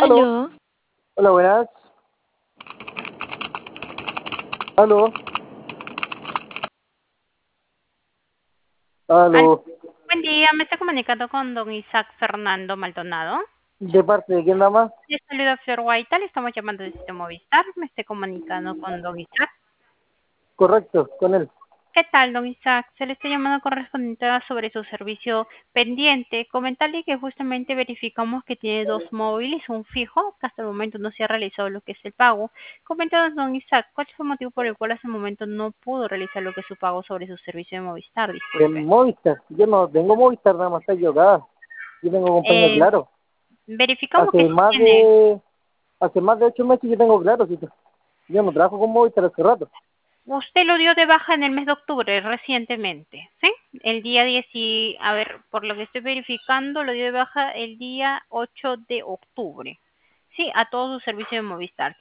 Aló, Aló, hola, buenas. Aló, Al- aló. Buen día, me estoy comunicando con don Isaac Fernando Maldonado. ¿De parte de quién nada más? Le saluda Flor Guaita, le estamos llamando desde Movistar. Me estoy comunicando con don Isaac. Correcto, con él. ¿Qué tal, don Isaac? Se le está llamando correspondiente sobre su servicio pendiente. Comentarle que justamente verificamos que tiene dos móviles, un fijo, que hasta el momento no se ha realizado lo que es el pago. Coméntanos, don Isaac, ¿cuál es el motivo por el cual hasta el momento no pudo realizar lo que es su pago sobre su servicio de Movistar? De Disculpe. Movistar. Yo no tengo Movistar, nada más está equivocada. Yo tengo compañía Eh, Claro. Verificamos que Hace sí más tiene. de hace más de 8 meses yo tengo Claro, sí. Yo no trabajo con Movistar hace rato. Usted lo dio de baja en el mes de octubre, recientemente, ¿sí? El día 10 a ver, por lo que estoy verificando, lo dio de baja el día 8 de octubre, ¿sí? A todo su servicio de Movistar.